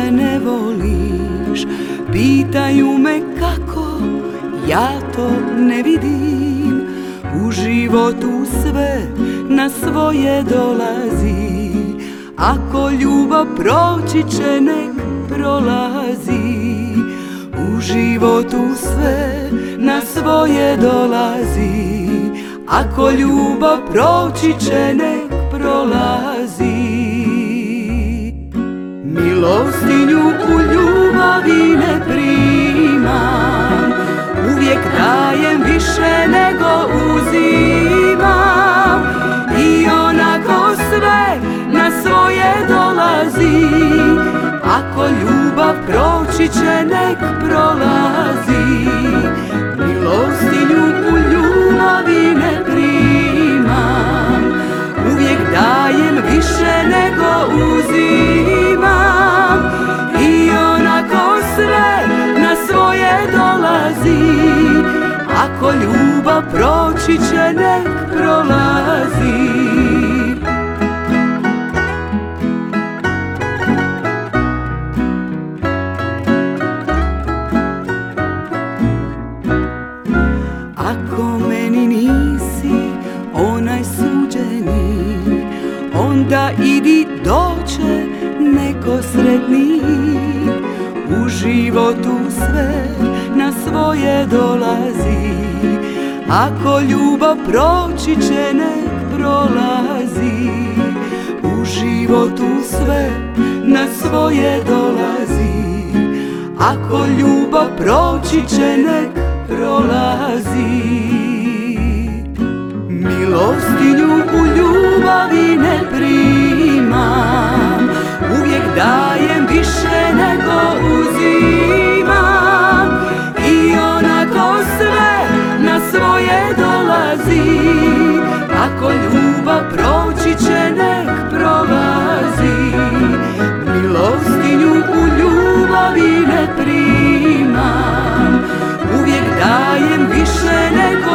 više ne voliš. Pitaju me kako, ja to ne vidim. U životu sve na svoje dolazi. Ako ljubav proći će, nek prolazi. U životu sve na svoje dolazi. Ako ljubav proći će, nek prolazi. Milostinju u ljubavi ne primam, uvijek dajem više nego uzimam. I onako sve na svoje dolazi. Ako ljubav proći će, nek prolazi. Milostinju u ljubavi ne primam, uvijek dajem više nego uzimam. I onako sve na svoje dolazi. Ako ljubav proći će, nek prolazi. Ako meni nisi onaj suđeni, onda idi, doće neko sretni. U životu sve na svoje dolazi. Ako ljubav proći će, nek prolazi. U životu sve na svoje dolazi. Ako ljubav proći će, nek prolazi. Milostinju u ljubavi ne primam, uvijek dajem više nego uzimam. I onako sve na svoje dolazi. Ako ljubav proći će, nek prolazi. Milostinju u ljubavi ne primam, uvijek dajem više nego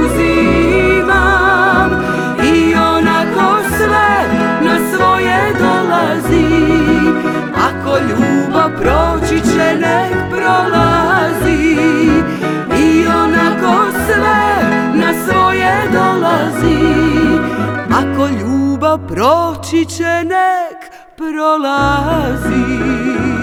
uzimam. I onako sve na svoje dolazi. Ako ljubav proći će, nek prolazi. I onako sve na svoje dolazi. Ako ljubav proći će, nek prolazi.